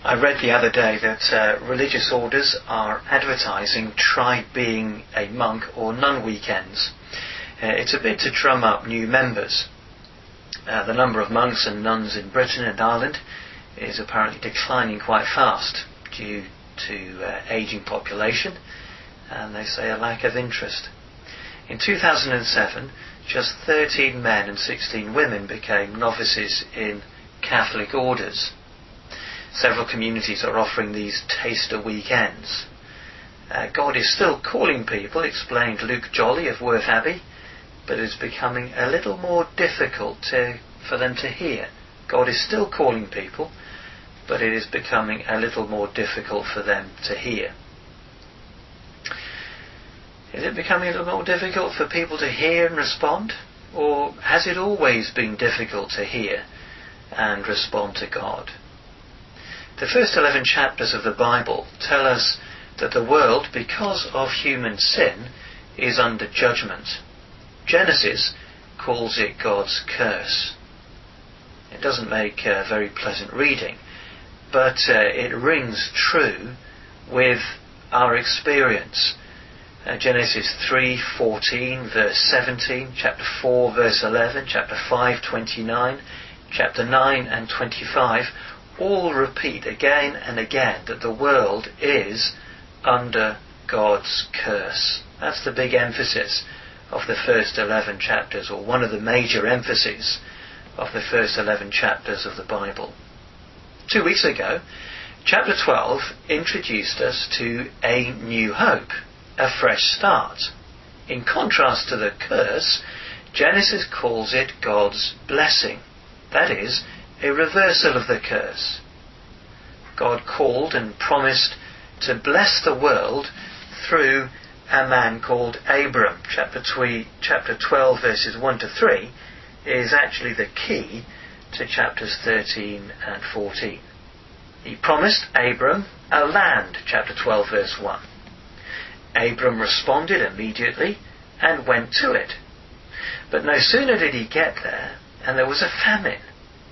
I read the other day that religious orders are advertising try being a monk or nun weekends. It's a bit to drum up new members. The number of monks and nuns in Britain and Ireland is apparently declining quite fast due to ageing population, and they say a lack of interest. In 2007, just 13 men and 16 women became novices in Catholic orders. Several communities are offering these taster weekends. God is still calling people, explained Luke Jolly of Worth Abbey, but it's becoming a little more difficult for them to hear. God is still calling people, but it is becoming a little more difficult for them to hear. Is it becoming a little more difficult for people to hear and respond? Or has it always been difficult to hear and respond to God? The first 11 chapters of the Bible tell us that the world, because of human sin, is under judgment. Genesis calls it God's curse. It doesn't make very pleasant reading, but it rings true with our experience. Genesis 3:14, verse 17, chapter 4, verse 11, chapter 5:29, chapter 9 and 25, all repeat again and again that the world is under God's curse. That's the big emphasis of the first 11 chapters, or one of the major emphases of the first 11 chapters of the Bible. 2 weeks ago, chapter 12 introduced us to a new hope, a fresh start. In contrast to the curse, Genesis calls it God's blessing. That is, a reversal of the curse. God called and promised to bless the world through a man called Abram. Chapter 12 verses 1 to 3 is actually the key to chapters 13 and 14. He promised Abram a land, chapter 12 verse 1. Abram responded immediately and went to it. But no sooner did he get there, and there was a famine.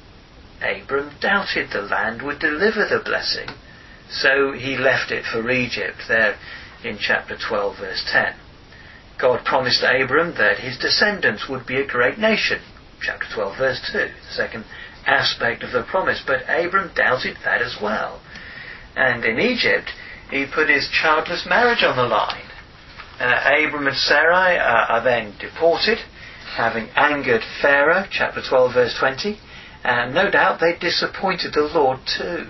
Abram doubted the land would deliver the blessing, so he left it for Egypt, there in chapter 12 verse 10. God promised Abram that his descendants would be a great nation, chapter 12 verse 2, the second aspect of the promise, but Abram doubted that as well. And in Egypt, he put his childless marriage on the line. Abram and Sarai are then deported, having angered Pharaoh, chapter 12 verse 20, and no doubt they disappointed the Lord too.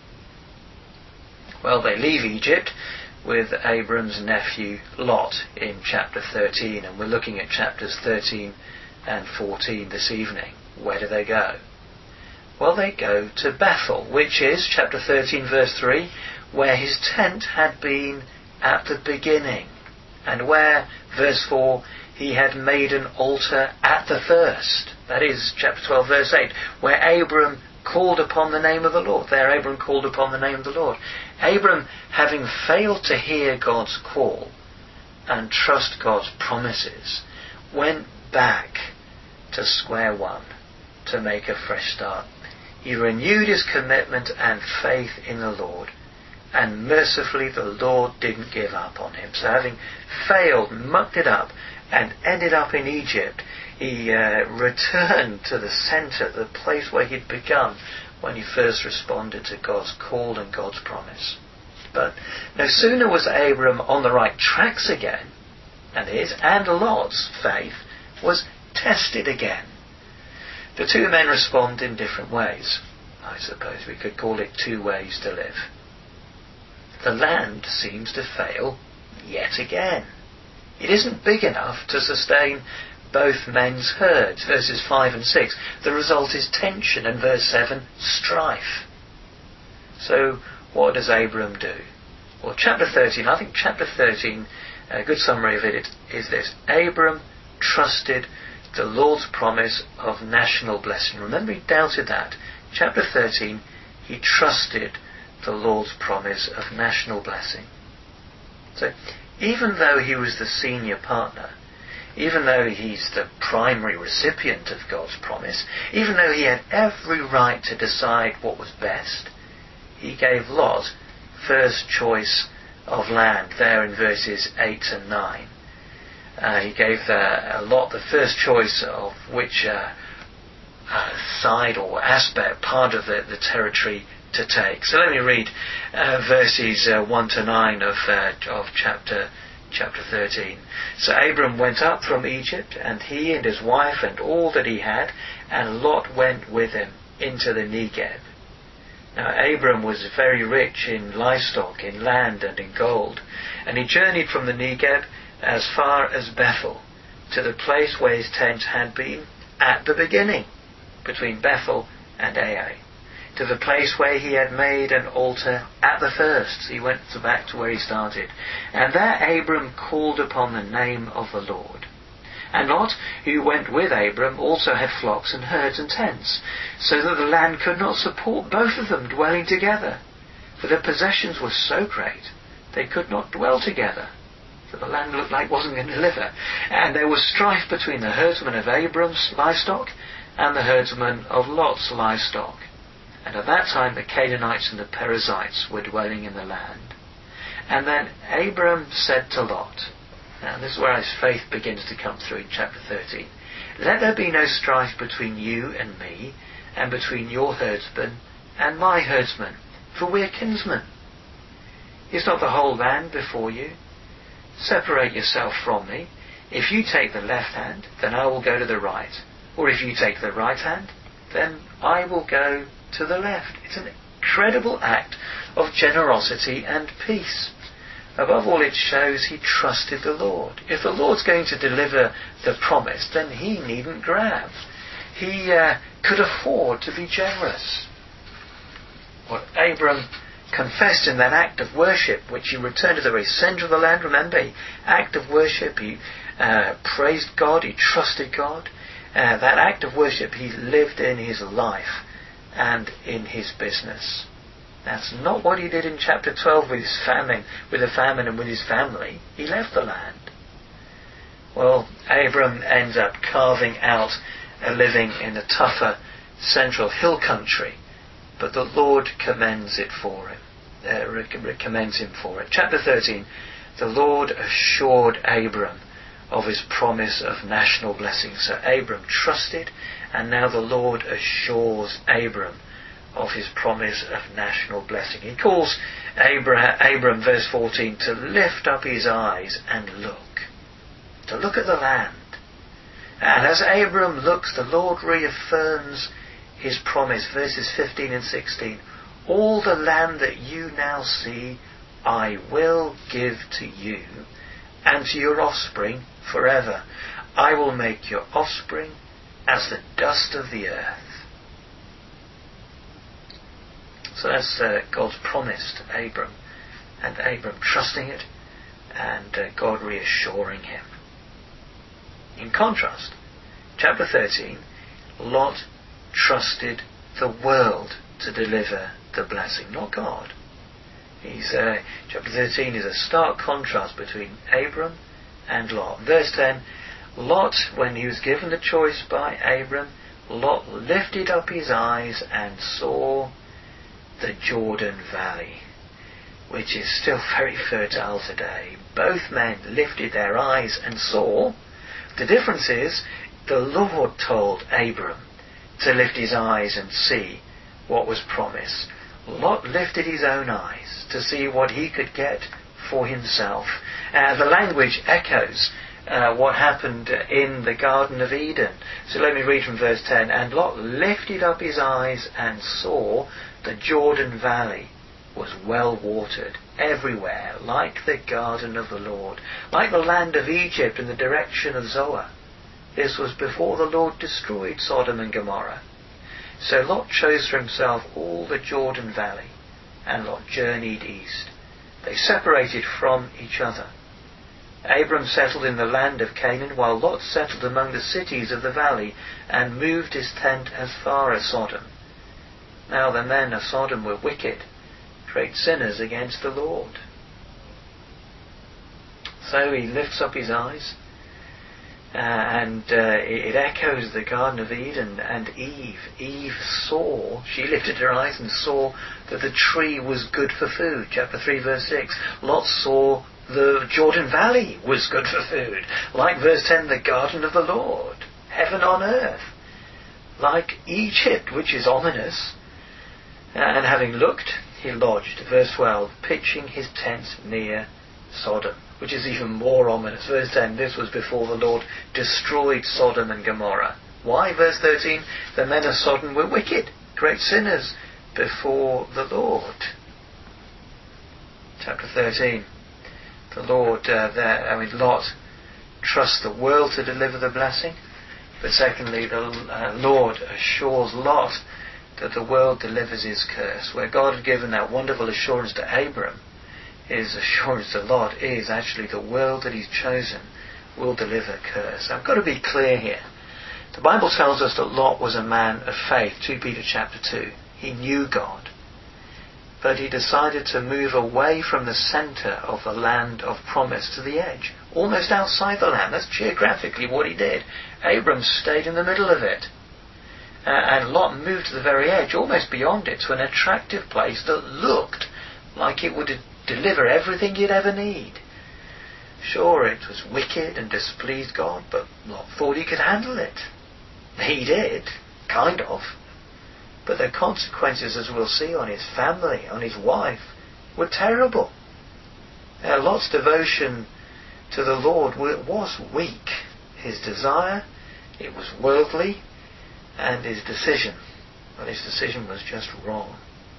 Well, they leave Egypt with Abram's nephew Lot in chapter 13, and we're looking at chapters 13 and 14 this evening. Where do they go? Well, they go to Bethel, which is, chapter 13 verse 3, where his tent had been at the beginning, and where, verse 4, he had made an altar at the first. That is, chapter 12 verse 8, where Abram called upon the name of the Lord. There Abram called upon the name of the Lord. Abram, having failed to hear God's call and trust God's promises, went back to square one to make a fresh start. He renewed his commitment and faith in the Lord, and mercifully the Lord didn't give up on him. So having failed, mucked it up, and ended up in Egypt, he returned to the centre, the place where he'd begun when he first responded to God's call and God's promise. But no sooner was Abram on the right tracks again, and his and Lot's faith was tested again. The two men respond in different ways. I suppose we could call it two ways to live. The land seems to fail yet again. It isn't big enough to sustain both men's herds, verses 5 and 6. The result is tension, and verse 7, strife. So what does Abram do? Well, chapter 13, I think chapter 13, a good summary of it is this. Abram trusted the Lord's promise of national blessing. Remember, he doubted that. Chapter 13, he trusted the Lord's promise of national blessing. So, even though he was the senior partner, even though he's the primary recipient of God's promise, even though he had every right to decide what was best, he gave Lot first choice of land, there in verses 8 and 9. He gave Lot the first choice of which side or aspect, part of the territory to take. So let me read verses 1 to 9 of chapter 13. So Abram went up from Egypt, and he and his wife and all that he had, and Lot went with him into the Negev. Now Abram was very rich in livestock, in land and in gold, and he journeyed from the Negev as far as Bethel, to the place where his tent had been at the beginning, between Bethel and Ai, to the place where he had made an altar at the first. So he went back to where he started. And there Abram called upon the name of the Lord. And Lot, who went with Abram, also had flocks and herds and tents, so that the land could not support both of them dwelling together, for their possessions were so great they could not dwell together. So the land looked like it wasn't going to deliver. And there was strife between the herdsmen of Abram's livestock and the herdsmen of Lot's livestock. And at that time the Canaanites and the Perizzites were dwelling in the land. And then Abram said to Lot, and this is where his faith begins to come through in chapter 13, let there be no strife between you and me, and between your herdsmen and my herdsmen, for we are kinsmen. Is not the whole land before you? Separate yourself from me. If you take the left hand, then I will go to the right. Or if you take the right hand, then I will go to the left. It's an incredible act of generosity and peace. Above all, it shows he trusted the Lord. If the Lord's going to deliver the promise, then he needn't grab. He could afford to be generous. What Abram confessed in that act of worship, which he returned to the very centre of the land, remember, act of worship, he praised God, he trusted God. That act of worship he lived in his life and in his business. That's not what he did in chapter 12 with the famine and with his family. He left the land. Well, Abram ends up carving out a living in a tougher central hill country, but the Lord commends him for it. Chapter 13, the Lord assured Abram of his promise of national blessing. So Abram trusted, and now the Lord assures Abram of his promise of national blessing. He calls Abram, verse 14, to lift up his eyes and look. To look at the land. And as Abram looks, the Lord reaffirms his promise, verses 15 and 16. All the land that you now see, I will give to you and to your offspring forever. I will make your offspring as the dust of the earth. So that's God's promise to Abram, and Abram trusting it, and God reassuring him. In contrast, chapter 13, Lot trusted the world to deliver the blessing, not God. Chapter 13 is a stark contrast between Abram and Lot. Verse 10, Lot, when he was given the choice by Abram, Lot lifted up his eyes and saw the Jordan Valley, which is still very fertile today. Both men lifted their eyes and saw. The difference is, the Lord told Abram to lift his eyes and see what was promised. Lot lifted his own eyes to see what he could get for himself. The language echoes what happened in the Garden of Eden. So let me read from verse 10. And Lot lifted up his eyes and saw the Jordan Valley was well watered everywhere, like the garden of the Lord, like the land of Egypt in the direction of Zoar. This was before the Lord destroyed Sodom and Gomorrah. So Lot chose for himself all the Jordan Valley, and Lot journeyed east. They separated from each other. Abram settled in the land of Canaan, while Lot settled among the cities of the valley, and moved his tent as far as Sodom. Now the men of Sodom were wicked, great sinners against the Lord. So he lifts up his eyes, It echoes the Garden of Eden and Eve. Eve saw, she lifted her eyes and saw that the tree was good for food. Chapter 3 verse 6. Lot saw the Jordan Valley was good for food. Like verse 10, the garden of the Lord. Heaven on earth. Like Egypt, which is ominous. And having looked, he lodged. Verse 12, pitching his tent near Sodom, which is even more ominous. Verse 10, this was before the Lord destroyed Sodom and Gomorrah. Why? Verse 13, the men of Sodom were wicked, great sinners before the Lord. Chapter 13, the Lord, Lot trusts the world to deliver the blessing, but secondly, the Lord assures Lot that the world delivers his curse. Where God had given that wonderful assurance to Abram, his assurance to Lot is actually the world that he's chosen will deliver curse. I've got to be clear here. The Bible tells us that Lot was a man of faith, 2 Peter chapter 2. He knew God, but he decided to move away from the centre of the land of promise to the edge, almost outside the land. That's geographically what he did. Abram stayed in the middle of it. And Lot moved to the very edge, almost beyond it, to an attractive place that looked like it would deliver everything you'd ever need. Sure, it was wicked and displeased God, but Lot thought he could handle it. He did, kind of. But the consequences, as we'll see, on his family, on his wife, were terrible. Lot's devotion to the Lord was weak. His desire, it was worldly, and his decision was just wrong.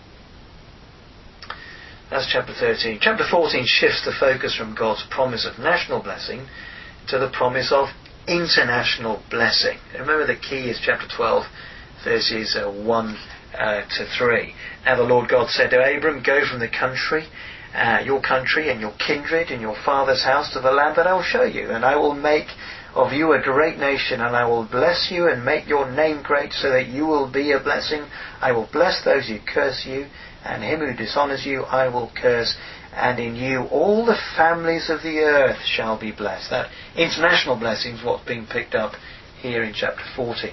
That's chapter 13. Chapter 14 shifts the focus from God's promise of national blessing to the promise of international blessing. Remember, the key is chapter 12, verses 1 to 3. Now the Lord God said to Abram, go from the country, your country and your kindred and your father's house to the land that I will show you, and I will make of you a great nation, and I will bless you and make your name great, so that you will be a blessing. I will bless those who curse you, and him who dishonours you I will curse, and in you all the families of the earth shall be blessed. That international blessing is what's being picked up here in chapter 14.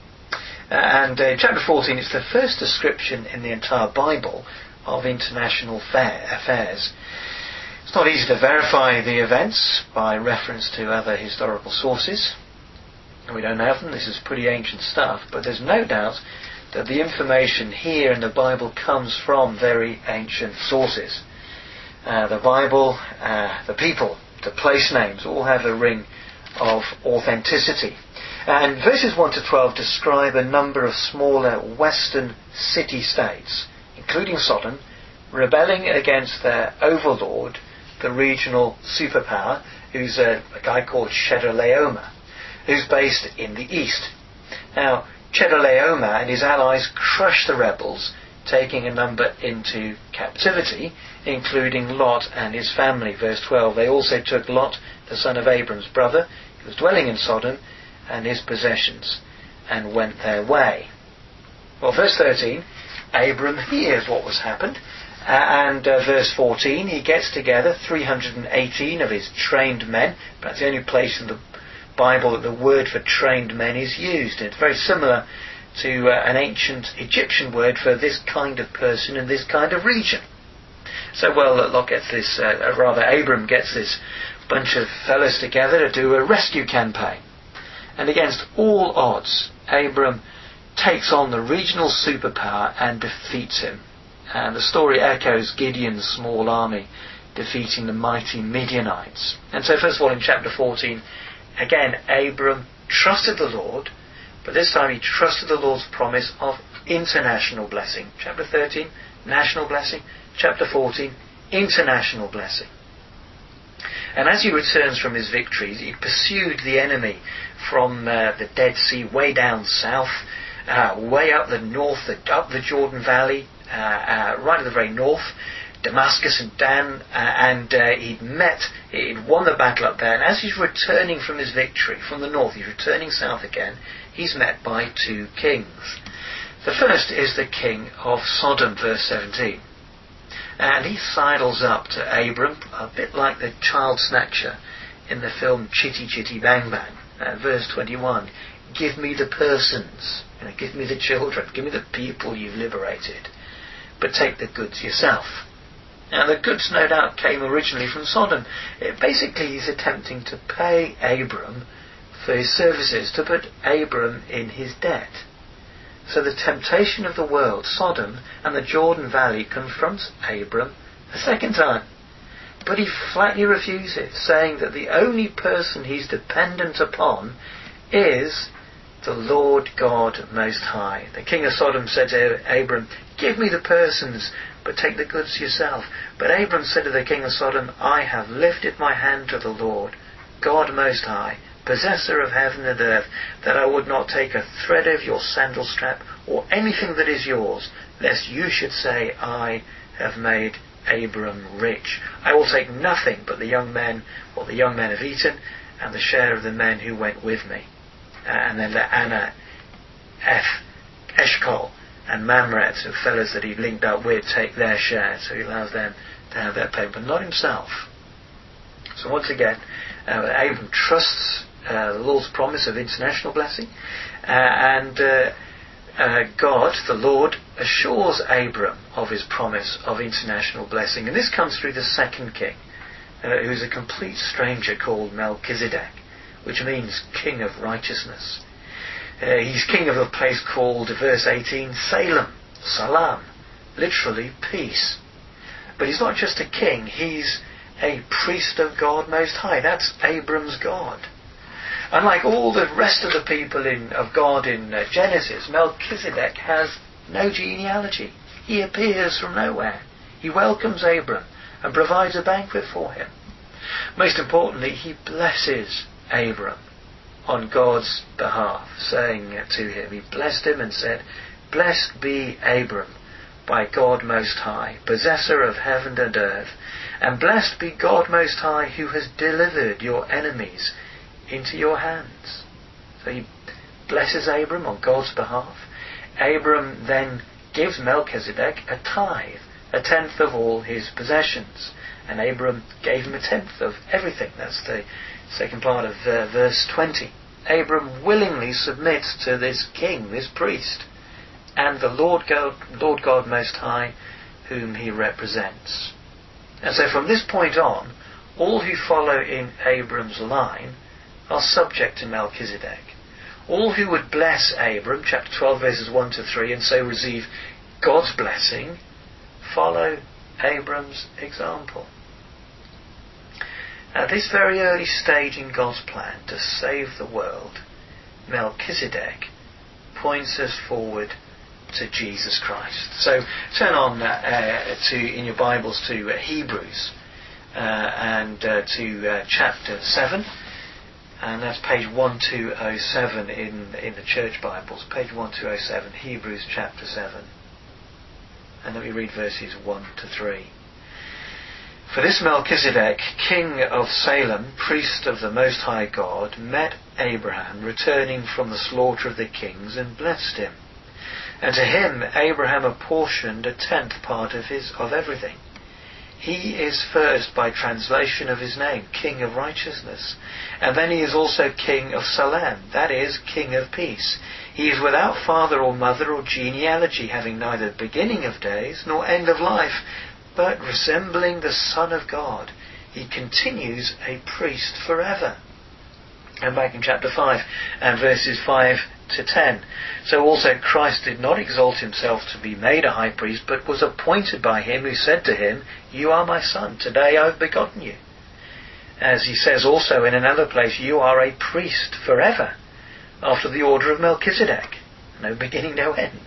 Chapter 14 is the first description in the entire Bible of international affairs. It's not easy to verify the events by reference to other historical sources. We don't have them. This is pretty ancient stuff. But there's no doubt that the information here in the Bible comes from very ancient sources. The Bible, the people, the place names all have a ring of authenticity. And verses 1 to 12 describe a number of smaller western city-states, including Sodom, rebelling against their overlord, the regional superpower, who's a guy called Chedorlaomer, who's based in the east. Now, Chedorlaomer and his allies crushed the rebels, taking a number into captivity, including Lot and his family. Verse 12, they also took Lot, the son of Abram's brother, who was dwelling in Sodom, and his possessions, and went their way. Well, verse 13, Abram hears what was happened, verse 14, he gets together 318 of his trained men. That's the only place in the Bible that the word for trained men is used. It's very similar to an ancient Egyptian word for this kind of person in this kind of region. So, Abram gets this bunch of fellows together to do a rescue campaign. And against all odds, Abram takes on the regional superpower and defeats him. And the story echoes Gideon's small army defeating the mighty Midianites. And so first of all in chapter 14, again, Abram trusted the Lord, but this time he trusted the Lord's promise of international blessing. Chapter 13, national blessing. Chapter 14, international blessing. And as he returns from his victories, he pursued the enemy from the Dead Sea way down south, way up the north, up the Jordan Valley, right at the very north, Damascus and Dan, he'd won the battle up there. And as he's returning from his victory from the north, he's returning south again, he's met by two kings. The first is the king of Sodom, verse 17. And he sidles up to Abram, a bit like the child snatcher in the film Chitty Chitty Bang Bang. Verse 21, give me the persons, give me the children, give me the people you've liberated, but take the goods yourself. Now the goods no doubt came originally from Sodom. Basically he's attempting to pay Abram for his services, to put Abram in his debt. So the temptation of the world, Sodom and the Jordan Valley, confronts Abram a second time. But he flatly refuses, saying that the only person he's dependent upon is the Lord God Most High. The king of Sodom said to Abram, give me the persons, but take the goods yourself. But Abram said to the king of Sodom, I have lifted my hand to the Lord, God Most High, possessor of heaven and earth, that I would not take a thread of your sandal strap, or anything that is yours, lest you should say, I have made Abram rich. I will take nothing but the young men, what the young men have eaten, and the share of the men who went with me. And then let Anna, Eshcol, and Mamre, the fellows that he linked up with, take their share. So he allows them to have their pay, but not himself. So once again, Abram trusts the Lord's promise of international blessing, and God, the Lord, assures Abram of his promise of international blessing. And this comes through the second king, who is a complete stranger called Melchizedek, which means king of righteousness. He's king of a place called, verse 18, Salem, Salam, literally peace. But he's not just a king, he's a priest of God Most High. That's Abram's God. Unlike all the rest of the people of God in Genesis, Melchizedek has no genealogy. He appears from nowhere. He welcomes Abram and provides a banquet for him. Most importantly, he blesses Abram on God's behalf, saying to him, he blessed him and said, blessed be Abram by God Most High, possessor of heaven and earth, and blessed be God Most High, who has delivered your enemies into your hands. So he blesses Abram on God's behalf. Abram then gives Melchizedek a tithe, a tenth of all his possessions. And Abram gave him a tenth of everything. That's the second part of verse 20. Abram willingly submits to this king, this priest, and the Lord God Most High, whom he represents. And so from this point on, all who follow in Abram's line are subject to Melchizedek. All who would bless Abram, chapter 12 verses 1 to 3, and so receive God's blessing, follow Abram's example. At this very early stage in God's plan to save the world, Melchizedek points us forward to Jesus Christ. So turn on in your Bibles to Hebrews and to chapter 7, and that's page 1207 in the Church Bibles, page 1207, Hebrews chapter 7. And let me read verses 1 to 3. For this Melchizedek, king of Salem, priest of the Most High God, met Abraham returning from the slaughter of the kings and blessed him. And to him Abraham apportioned a tenth part of everything. He is first by translation of his name, King of Righteousness. And then he is also King of Salem, that is, King of Peace. He is without father or mother or genealogy, having neither beginning of days nor end of life, but resembling the Son of God, he continues a priest forever. And back in chapter 5 and verses 5 to 10. So also Christ did not exalt himself to be made a high priest, but was appointed by him who said to him, you are my son, today I have begotten you. As he says also in another place, you are a priest forever, after the order of Melchizedek. No beginning, no end.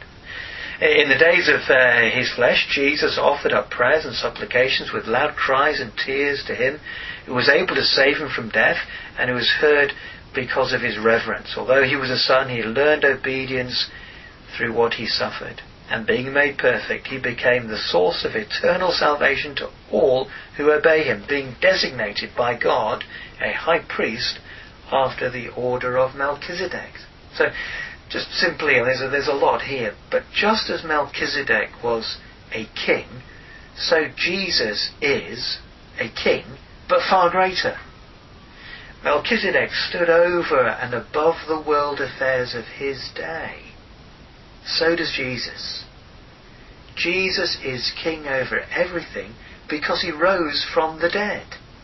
In the days of his flesh, Jesus offered up prayers and supplications with loud cries and tears to him who was able to save him from death, and who was heard because of his reverence. Although he was a son, he learned obedience through what he suffered. And being made perfect, he became the source of eternal salvation to all who obey him, being designated by God a high priest after the order of Melchizedek. So, just simply, there's a lot here, but just as Melchizedek was a king, so Jesus is a king, but far greater. Melchizedek stood over and above the world affairs of his day. So does Jesus. Jesus is king over everything because he rose from the dead.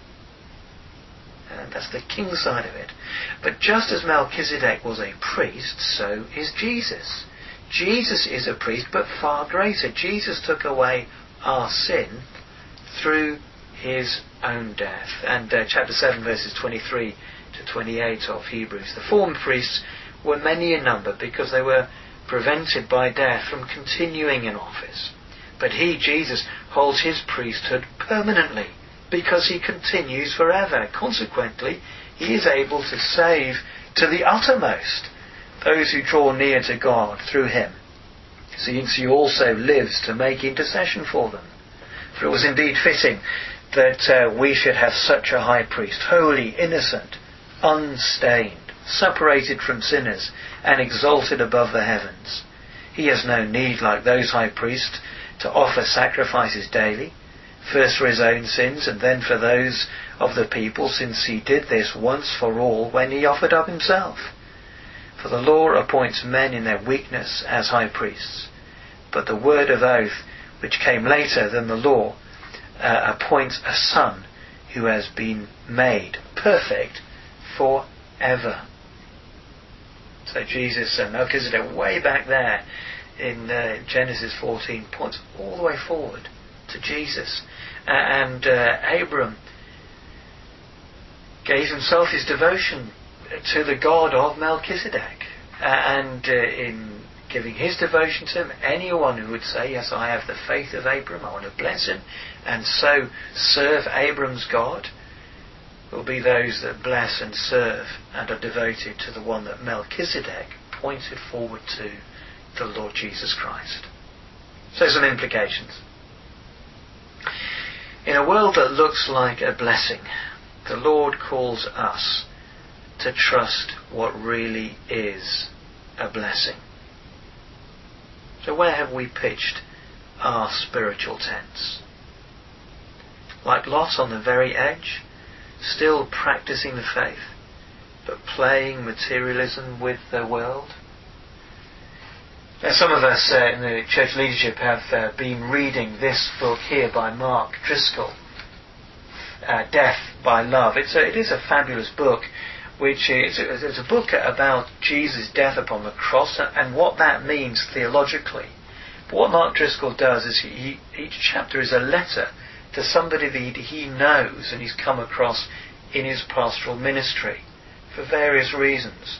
And that's the king side of it. But just as Melchizedek was a priest, so is Jesus. Jesus is a priest, but far greater. Jesus took away our sin through his own death. And chapter 7 verses 23 to 28 of Hebrews. The former priests were many in number because they were prevented by death from continuing in office. But he, Jesus, holds his priesthood permanently because he continues forever. Consequently, he is able to save to the uttermost those who draw near to God through him, since he also lives to make intercession for them. For it was indeed fitting that we should have such a high priest, holy, innocent, unstained, separated from sinners, and exalted above the heavens. He has no need, like those high priests, to offer sacrifices daily, first for his own sins and then for those of the people, since he did this once for all when he offered up himself. For the law appoints men in their weakness as high priests, but the word of oath, which came later than the law, appoints a son who has been made perfect forever. So Jesus and Melchizedek, way back there in Genesis 14, points all the way forward to Jesus. And Abram gave himself his devotion to the God of Melchizedek. And in giving his devotion to him, anyone who would say, yes, I have the faith of Abram, I want to bless him, and so serve Abram's God, will be those that bless and serve and are devoted to the one that Melchizedek pointed forward to, the Lord Jesus Christ. So some implications. In a world that looks like a blessing, the Lord calls us to trust what really is a blessing. So where have we pitched our spiritual tents? Like Lot on the very edge, still practicing the faith, but playing materialism with the world? Now, some of us in the church leadership have been reading this book here by Mark Driscoll, Death by Love. It is a fabulous book, which is it's a book about Jesus' death upon the cross and what that means theologically. But what Mark Driscoll does is each chapter is a letter to somebody that he knows and he's come across in his pastoral ministry for various reasons.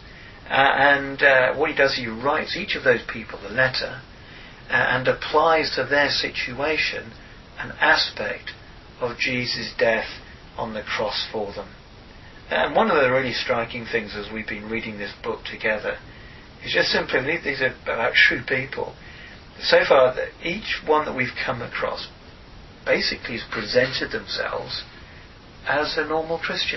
What he does, he writes each of those people a letter and applies to their situation an aspect of Jesus' death on the cross for them. And one of the really striking things as we've been reading this book together is just simply, these are about true people. So far, each one that we've come across basically has presented themselves as a normal Christian,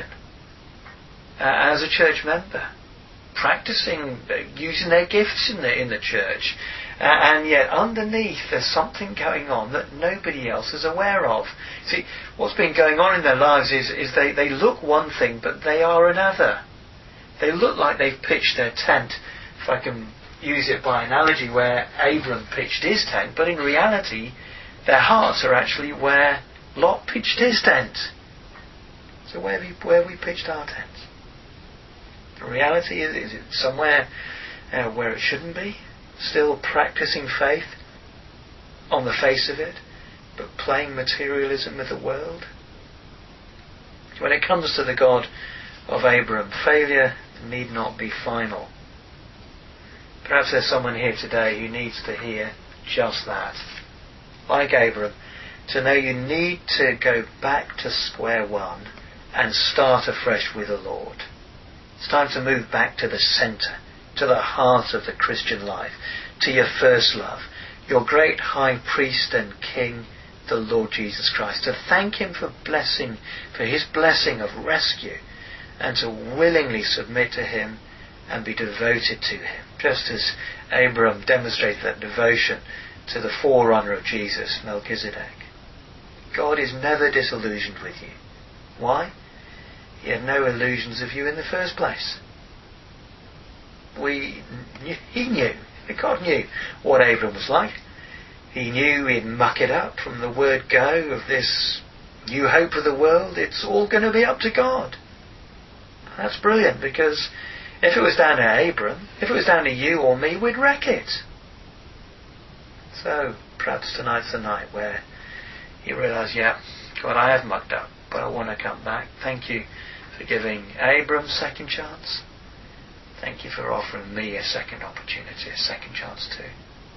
as a church member, practicing, using their gifts in the church, and yet underneath there's something going on that nobody else is aware of. See, what's been going on in their lives is they look one thing, but they are another. They look like they've pitched their tent, if I can use it by analogy, where Abram pitched his tent, but in reality their hearts are actually where Lot pitched his tent. So where have we pitched our tents? The reality is it somewhere where it shouldn't be? Still practicing faith on the face of it, but playing materialism with the world? When it comes to the God of Abram, failure need not be final. Perhaps there's someone here today who needs to hear just that. Like Abram, to know you need to go back to square one and start afresh with the Lord. It's time to move back to the centre, to the heart of the Christian life, to your first love, your great high priest and king, the Lord Jesus Christ, to thank him for his blessing of rescue, and to willingly submit to him and be devoted to him, just as Abram demonstrated that devotion to the forerunner of Jesus, Melchizedek. God is never disillusioned with you. Why? He had no illusions of you in the first place. He knew, God knew what Abram was like. He knew he'd muck it up from the word go of this new hope of the world. It's all going to be up to God. That's brilliant, because if it was down to Abram, if it was down to you or me, we'd wreck it. So perhaps tonight's the night where you realise, yeah, God, I have mucked up, but I want to come back. Thank you for giving Abram a second chance. Thank you for offering me a second opportunity, a second chance too.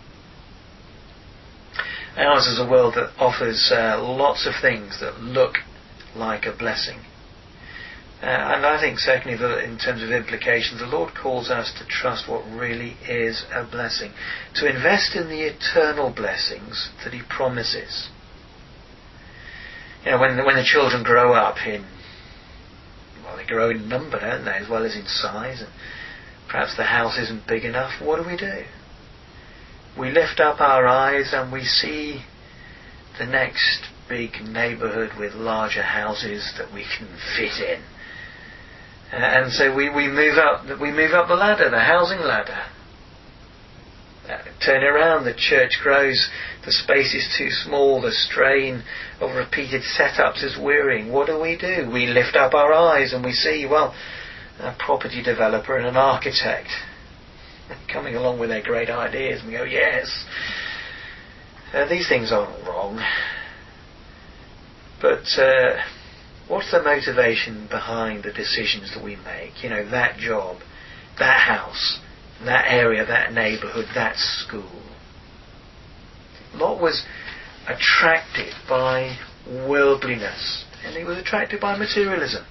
Ours is a world that offers lots of things that look like a blessing. And I think secondly, in terms of implications, the Lord calls us to trust what really is a blessing, to invest in the eternal blessings that He promises. You know, when the children grow up they grow in number, don't they, as well as in size, and perhaps the house isn't big enough. What do? We lift up our eyes and we see the next big neighbourhood with larger houses that we can fit in. And so we move up the ladder, the housing ladder. Turn around, the church grows, the space is too small, the strain of repeated setups is wearying. What do? We lift up our eyes and we see, a property developer and an architect coming along with their great ideas, and we go, yes, these things aren't wrong. But what's the motivation behind the decisions that we make? You know, that job, that house, that area, that neighbourhood, that school. Lot was attracted by worldliness, and he was attracted by materialism.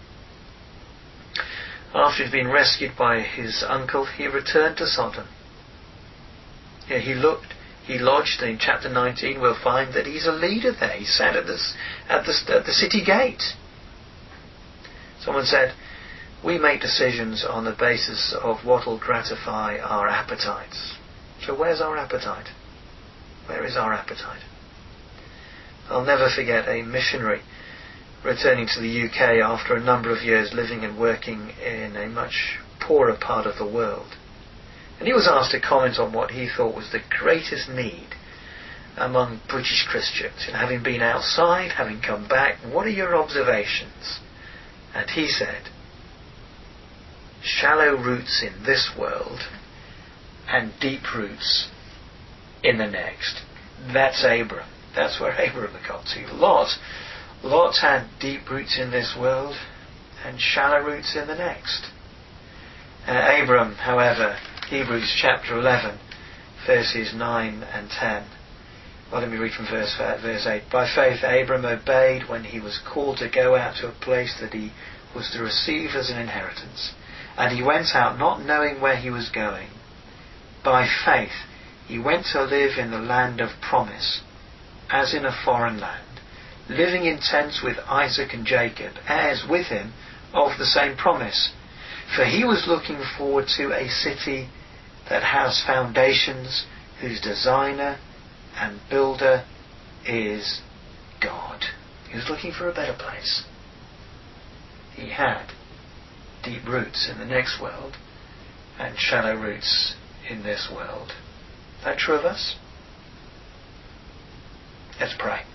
After he'd been rescued by his uncle, he returned to Sodom. Yeah, he lodged, and in chapter 19 we'll find that he's a leader there. He sat at the city gate. Someone said, we make decisions on the basis of what will gratify our appetites. So where's our appetite? Where is our appetite? I'll never forget a missionary returning to the UK after a number of years living and working in a much poorer part of the world. And he was asked to comment on what he thought was the greatest need among British Christians. And having been outside, having come back, what are your observations? And he said, shallow roots in this world and deep roots in the next. That's Abram. That's where Abram got to. Lot had deep roots in this world and shallow roots in the next. Abram, however, Hebrews chapter 11, verses 9 and 10. Well, let me read from verse 8. By faith Abram obeyed when he was called to go out to a place that he was to receive as an inheritance. And he went out not knowing where he was going. By faith he went to live in the land of promise, as in a foreign land, living in tents with Isaac and Jacob, heirs with him of the same promise. For he was looking forward to a city that has foundations, whose designer and builder is God. He was looking for a better place. He had deep roots in the next world and shallow roots in this world. Is that true of us? Let's pray.